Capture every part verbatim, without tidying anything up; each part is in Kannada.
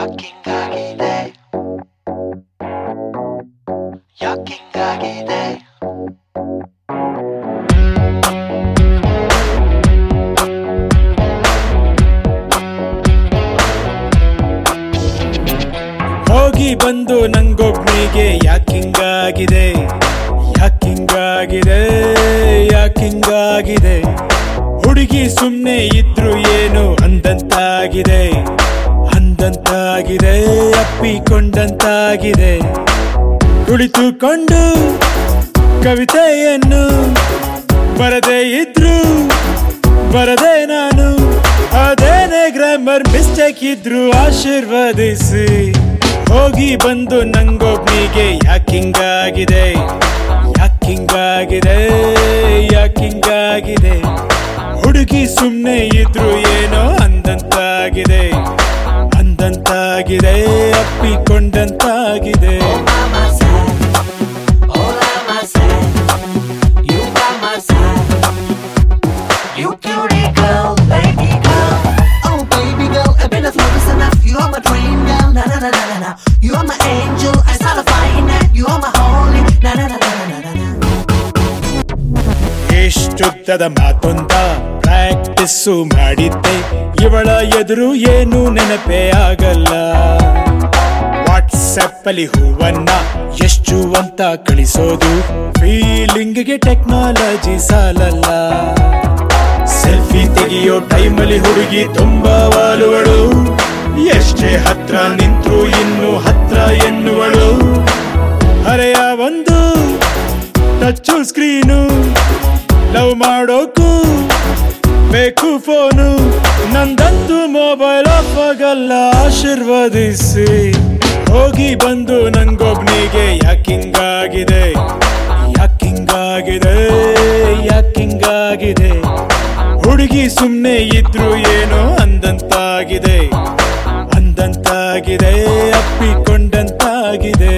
ಯಾಕಿಂಗಾಗಿದೆ ಯಾಕಿಂಗಾಗಿದೆ ಹೋಗಿ ಬಂದು ನಂಗೊಬ್ನಿಗೆ ಯಾಕಿಂಗಾಗಿದೆ ಯಾಕಿಂಗಾಗಿದೆ ಯಾಕಿಂಗಾಗಿದೆ ಹುಡುಗಿ ಸುಮ್ನೆ ಇದ್ರು ಏನು ಅಂದಂತಾಗಿದೆ ಅಂದಂತಾಗಿದೆ ಅಪ್ಪಿಕೊಂಡಂತಾಗಿದೆ ಕುಳಿತುಕೊಂಡು ಕವಿತೆಯನ್ನು ಬರದೇ ಇದ್ರು ಬರದೆ ನಾನು ಅದೇನೇ ಗ್ರಾಮರ್ ಮಿಸ್ಟೇಕ್ ಇದ್ರು ಆಶೀರ್ವದಿಸಿ ಹೋಗಿ ಬಂದು ನಂಗೊಬ್ನಿಗೆ ಯಾಕಿಂಗಾಗಿದೆ ಯಾಕಿಂಗಾಗಿದೆ ಯಾಕಿಂಗಾಗಿದೆ ಹುಡುಗಿ ಸುಮ್ನೆ ಇದ್ರು ಏನೋ ಅಂದಂತಾಗಿದೆ ಅಂದಂತಾಗಿದೆ ಅಪ್ಪಿಕೊಂಡಂತಾಗಿದೆ You are my dream girl, na na na na na na. You are my angel, I start a fire net. You are my holy, na na na na na na na. ಎಷ್ಟುದ್ದದ ಮಾತೊಂದ ಪ್ರಾಕ್ಟೀಸು ಮಾಡಿದ್ದೆ ಇವಳ ಎದುರು ಏನು ನೆನಪೇ ಆಗಲ್ಲ ವಾಟ್ಸಪ್ ಅಲ್ಲಿ ಹೂವನ್ನ ಎಷ್ಟು ಅಂತ ಕಳಿಸೋದು ಫೀಲಿಂಗ್ಗೆ ಟೆಕ್ನಾಲಜಿ ಸಾಲಲ್ಲ ಸೆಲ್ಫಿ ತೆಗೆಯೋ ಟೈಮಲ್ಲಿ ಹುಡುಗಿ ತುಂಬಾ ವಾಲುವಳು ಎಷ್ಟೇ ಹತ್ರ ನಿಂತ್ರು ಇನ್ನು ಹತ್ರ ಎನ್ನುವಳು ಹರೆಯ ಒಂದು ಟಚ್ ಸ್ಕ್ರೀನು ಲವ್ ಮಾಡೋಕು ಬೇಕು ಫೋನು ನಂದಂತೂ ಮೊಬೈಲ್ ಆಫ್ ಆಗಲ್ಲ ಆಶೀರ್ವದಿಸಿ ಹೋಗಿ ಬಂದು ನಂಗೊಬ್ನಿಗೆ ಯಾಕಿಂಗಾಗಿದೆ ಯಾಕಿಂಗಾಗಿದೆ ಯಾಕಿಂಗಾಗಿದೆ ಹುಡುಗಿ ಸುಮ್ನೆ ಇದ್ರು ಏನೋ ಅಂದಂತಾಗಿದೆ ಅಂದಂತಾಗಿದೆ ಅಪ್ಪಿಕೊಂಡಂತಾಗಿದೆ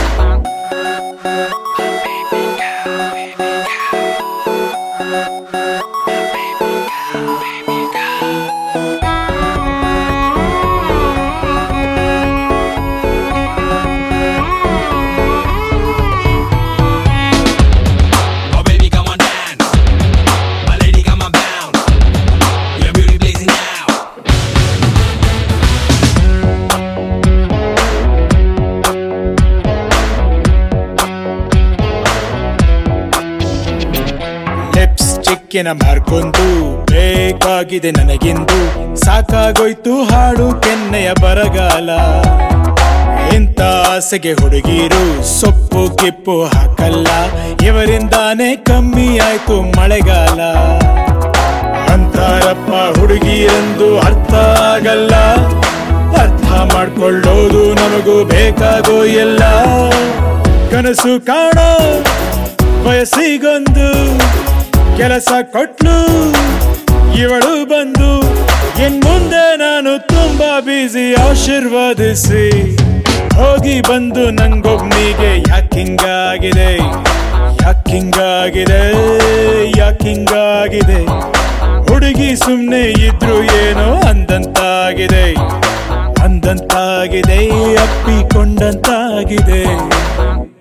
ಚಿಕ್ಕಿನ ಮಾರ್ಕೊಂಡು ಬೇಕಾಗಿದೆ ನನಗೆಂದು ಸಾಕಾಗೋಯ್ತು ಹಾಡು ಕೆನ್ನೆಯ ಬರಗಾಲ ಇಂಥ ಆಸೆಗೆ ಹುಡುಗಿರು ಸೊಪ್ಪು ಕಿಪ್ಪು ಹಾಕಲ್ಲ ಇವರಿಂದಾನೇ ಕಮ್ಮಿ ಆಯ್ತು ಮಳೆಗಾಲ ಅಂತಾರಪ್ಪ ಹುಡುಗಿರೆಂದು ಅರ್ಥ ಆಗಲ್ಲ ಅರ್ಥ ಮಾಡ್ಕೊಳ್ಳೋದು ನಮಗೂ ಬೇಕಾಗೋ ಎಲ್ಲ ಕನಸು ಕಾಣೋ ವಯಸ್ಸಿಗೊಂದು ಕೆಲಸ ಕೊಟ್ಲು ಇವಳು ಬಂದು ಇನ್ ಮುಂದೆ ನಾನು ತುಂಬಾ ಬ್ಯುಸಿ ಆಶೀರ್ವದಿಸಿ ಹೋಗಿ ಬಂದು ನಂಗೊಬ್ನಿಗೆ ಯಾಕಿಂಗಾಗಿದೆ ಯಾಕಿಂಗಾಗಿದೆ ಯಾಕಿಂಗಾಗಿದೆ ಹುಡುಗಿ ಸುಮ್ನೆ ಇದ್ರು ಏನೋ ಅಂದಂತಾಗಿದೆ ಅಂದಂತಾಗಿದೆ ಅಪ್ಪಿಕೊಂಡಂತಾಗಿದೆ